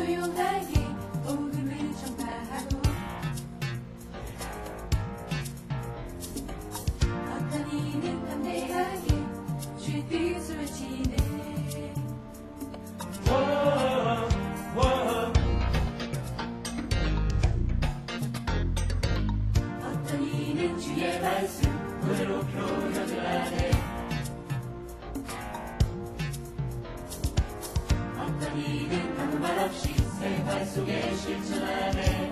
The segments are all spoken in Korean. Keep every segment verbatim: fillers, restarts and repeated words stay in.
조용하게 복음을 전파하고 어떤 이는 담대하게 주의 뜻을 외치네. 어떤 이는 주의 말씀으로 표현을 하네. 어떤 이는 아무 말 없이 생활 속에 실천하네.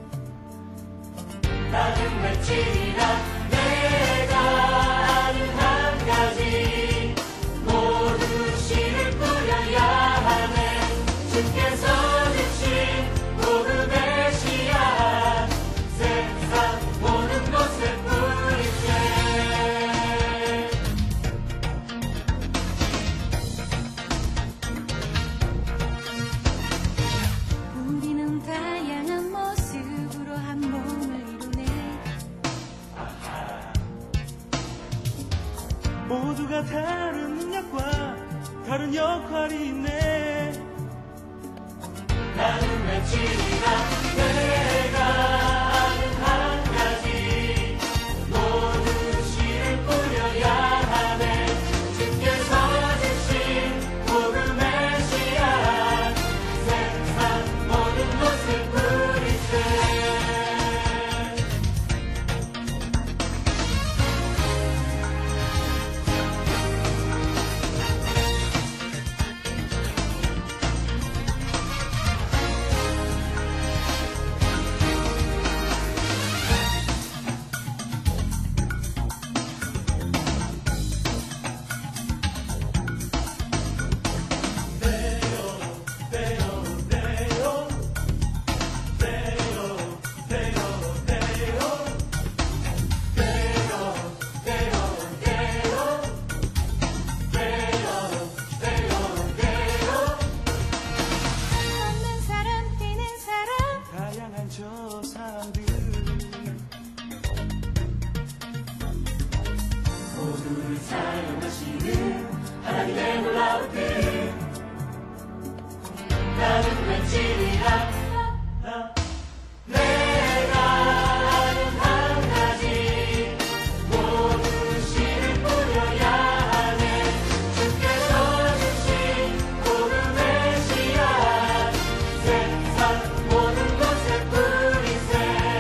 나는 외치리라 내가 아는 한 가지 모두 씨를 뿌려야 하네. 주께서 주신 복음의 씨앗 세상 모든 곳에 뿌리세. 우리는 다양한 모습으로 한 몸을 이루네. 모두가 다른 능력과 다른 역할이 있네. 나는 외치리라 내가 아는 한 가지 모두 씨를 뿌려야 하네. 주께서 주신 복음의 씨앗 세상 모든 곳에 뿌리세. 걷는 사람 뛰는 사람 다양한 저 사람들 모두를 사용하시는 하나님의 놀라운 뜻. 나는 외치리라 내가 아는 한 가지 모두 씨를 뿌려야 하네. 주께서 주신 복음의 씨앗 세상 모든 곳에 뿌리세.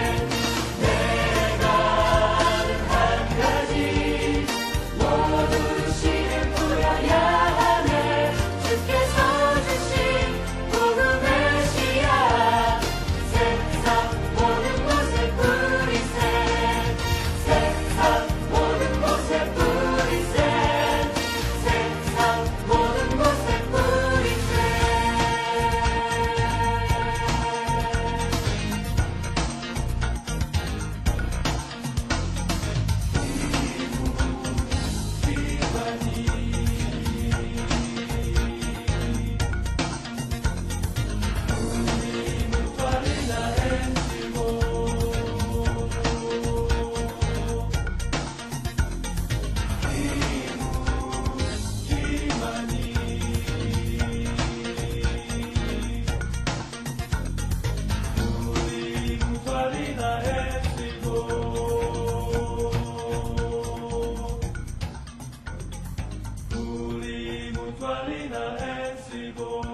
내가 아는 한 가지 모두 씨를 뿌려야 하네. 주께서 주신 복음의 씨앗 세상 모든 곳에 뿌리세. 세상 모든 곳에 뿌리세. 세상 모든 곳에 뿌리세. 우리 무토리나 애쓰고